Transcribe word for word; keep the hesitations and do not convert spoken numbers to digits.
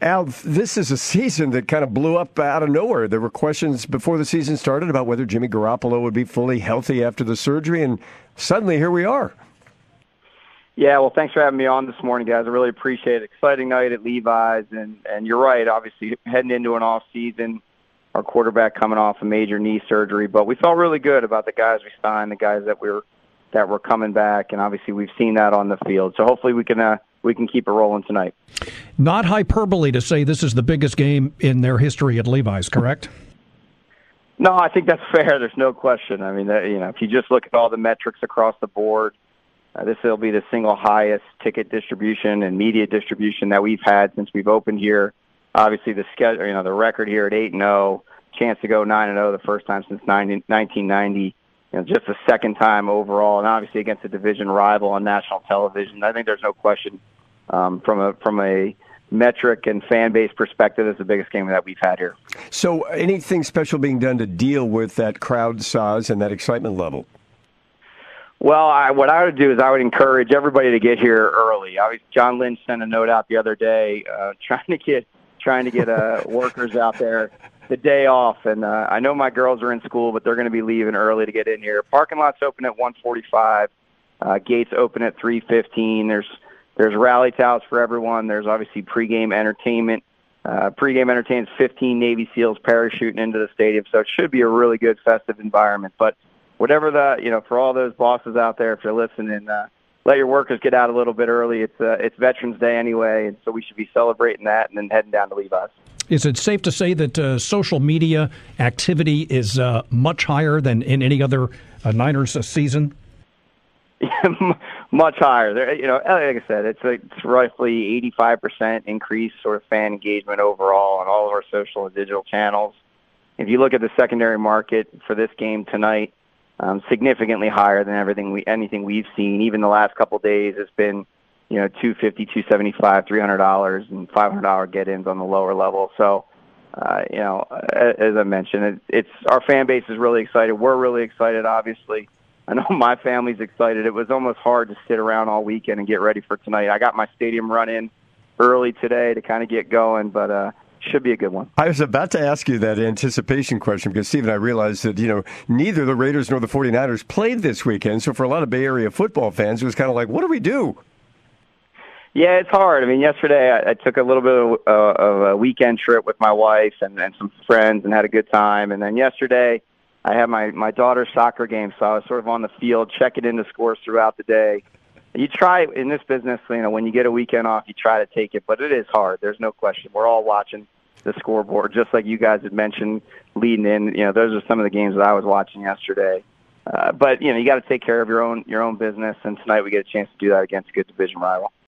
Al, this is a season that kind of blew up out of nowhere. There were questions before the season started about whether Jimmy Garoppolo would be fully healthy after the surgery, and suddenly here we are. Yeah, well, thanks for having me on this morning, guys. I really appreciate it. Exciting night at Levi's, and, and you're right, obviously heading into an off season, our quarterback coming off a major knee surgery, but we felt really good about the guys we signed, the guys that we were that were coming back, and obviously we've seen that on the field. So hopefully we can uh, we can keep it rolling tonight. Not hyperbole to say this is the biggest game in their history at Levi's, correct? No, I think that's fair. There's no question. I mean, that, you know, if you just look at all the metrics across the board, uh, this will be the single highest ticket distribution and media distribution that we've had since we've opened here. Obviously, the schedule, you know, the record here at eight and zero, chance to go nine and zero, the first time since nineteen ninety. You know, just the second time overall, and obviously against a division rival on national television. I think there's no question um, from a from a metric and fan base perspective, it's the biggest game that we've had here. So, anything special being done to deal with that crowd size and that excitement level? Well, I, what I would do is I would encourage everybody to get here early. Obviously, John Lynch sent a note out the other day uh, trying to get trying to get uh, workers out there the day off, and uh, I know my girls are in school, but they're going to be leaving early to get in here. Parking lot's open at one forty-five. Uh, gates open at three fifteen. There's there's rally towels for everyone. There's obviously pregame entertainment. Uh, pregame entertainment, fifteen Navy SEALs parachuting into the stadium, so it should be a really good festive environment. But whatever the, you know, for all those bosses out there, if you're listening, uh, let your workers get out a little bit early. It's uh, it's Veterans Day anyway, and so we should be celebrating that and then heading down to Levi's. Is it safe to say that uh, social media activity is uh, much higher than in any other uh, Niners uh, season? Much higher. There, you know, like I said, it's, a, it's roughly eighty-five percent increase sort of fan engagement overall on all of our social and digital channels. If you look at the secondary market for this game tonight, um, significantly higher than everything we anything we've seen. Even the last couple of days, it's been, you know, two fifty, two seventy five, three hundred dollars, and five hundred dollar get-ins on the lower level. So, uh, you know, as I mentioned, it, it's our fan base is really excited. We're really excited, obviously. I know my family's excited. It was almost hard to sit around all weekend and get ready for tonight. I got my stadium run in early today to kind of get going, but uh, should be a good one. I was about to ask you that anticipation question because, Steve, and I realized that, you know, neither the Raiders nor the 49ers played this weekend. So for a lot of Bay Area football fans, it was kind of like, what do we do? Yeah, it's hard. I mean, yesterday I, I took a little bit of, uh, of a weekend trip with my wife and, and some friends and had a good time. And then yesterday I had my, my daughter's soccer game, so I was sort of on the field checking into scores throughout the day. You try in this business, you know, when you get a weekend off, you try to take it, but it is hard. There's no question. We're all watching the scoreboard, just like you guys had mentioned leading in. You know, those are some of the games that I was watching yesterday. Uh, but, you know, you got to take care of your own your own business, and tonight we get a chance to do that against a good division rival.